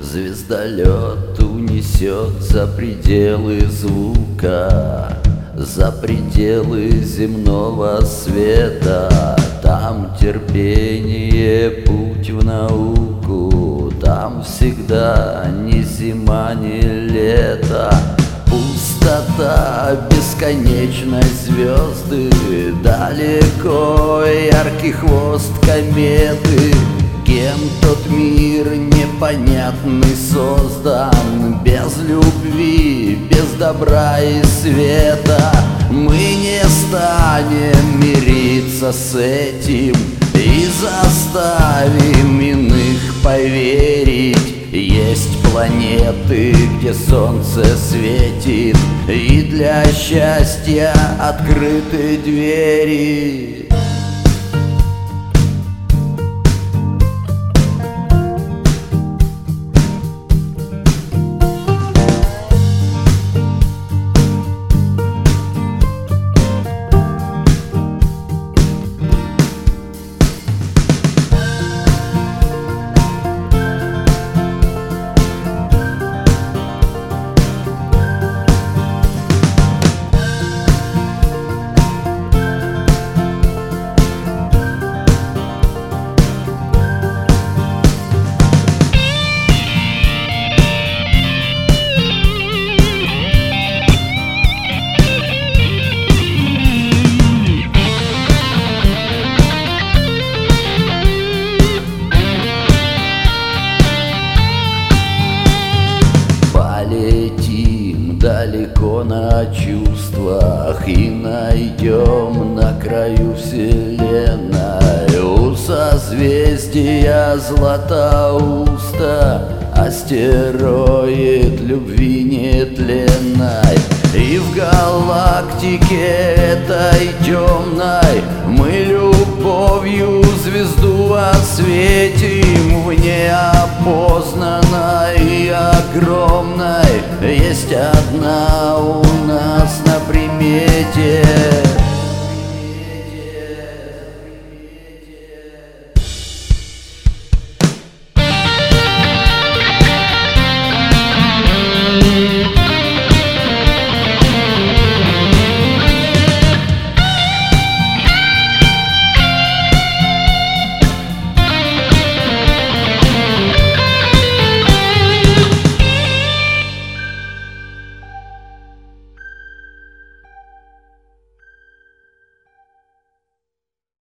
Звездолет унесет за пределы звука, за пределы земного света. Там терпение, путь в науку, там всегда ни зима, ни лето. Пустота, бесконечность звезды, далеко яркий хвост кометы. Кем тот мир непонятный создан, без любви, без добра и света? Мы не станем мириться с этим и заставим иных поверить. Есть планеты, где солнце светит, и для счастья открыты двери. Полетим далеко на чувствах и найдем на краю вселенной у созвездия Златоуста астероид любви нетленной. И в галактике этой темной мы любовью звезду осветим. В неопознанной и огромной есть одна у нас на примете.